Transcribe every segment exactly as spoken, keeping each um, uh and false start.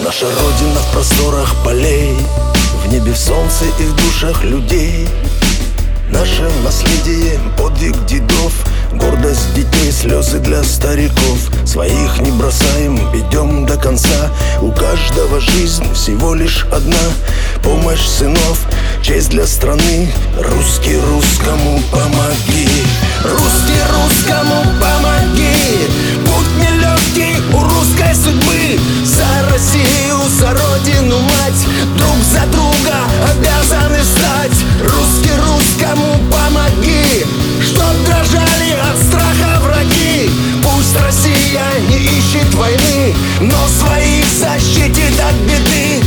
Наша Родина в просторах полей, в небе, в солнце и в душах людей. Наше наследие, подвиг дедов, гордость детей, слезы для стариков. Своих не бросаем, идем до конца. У каждого жизнь всего лишь одна. Помощь сынов, честь для страны. Русский русскому помоги. Русский русскому помоги. Путь нелегкий у русской судьбы. За Россию, за родину мать, друг за друга обязаны стать. Русский русскому помоги, чтоб дрожали от страха враги. Пусть Россия не ищет войны, но своих защитит от беды.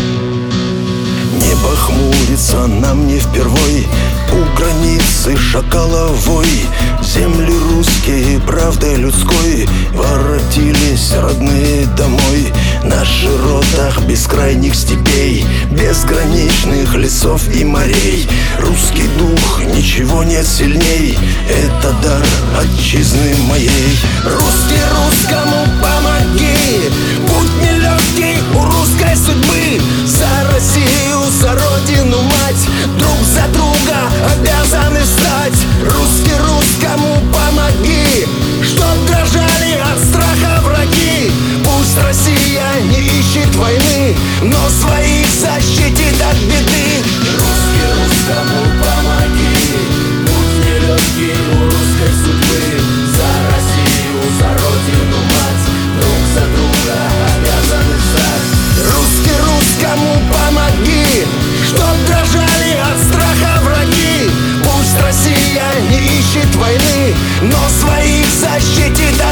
Небо хмурится нам не впервой, у границы шакаловой. Земли русские правдой людской воротились родные домой. На широтах бескрайних степей, безграничных лесов и морей. Русский дух, ничего нет сильней, это дар отчизны моей. Русский русскому помоги. Путь нелегкий у русской судьбы. За Россию, за родину мать, друг за друга обязаны стать. Русский русскому помоги, чтоб дрожали от страха враги. Пусть Россия не ищет войны, но своих защитит от беды. Русский русскому помоги. Путь нелегкий у русской судьбы. За Россию, за родину мать, друг за друга обязаны стать. Русский русскому помоги, чтоб дрожали от страха враги. Пусть Россия не ищет войны, но своих защитит